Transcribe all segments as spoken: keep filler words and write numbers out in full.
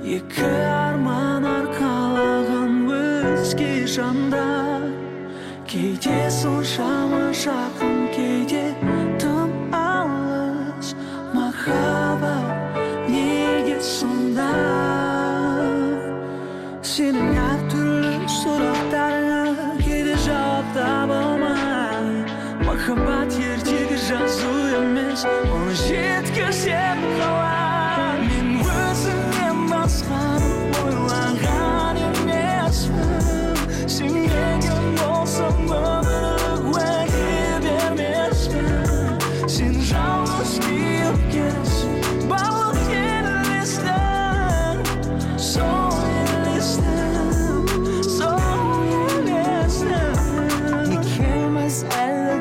Екі арман арқалаған өзге жандар, кейде соншама жақын, кейде тым алыс. Махаббат неге сонда? Сенің әртүрлі сұрақтарыңа кейде жауап таба алмай. Махаббат ертегі жазу емес, оны жеткізем қалай. Мен өзіңнен басқаны ойлаған емеспін. Сен деген болсаң өмірлік уәде бермеспін. Сен жалғыз күйіп кетсің, барлық елестің. Сол елестің, сол елестің. Екеуміз әлі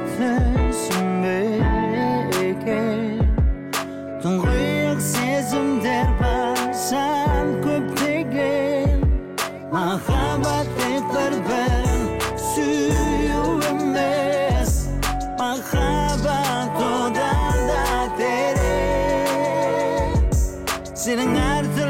түсінбеген тұңғиық сезімдер бар, сан көптеген. Махаббат тек бір-бір сүю емес, махаббат одан да терең. Сенің әртүрлі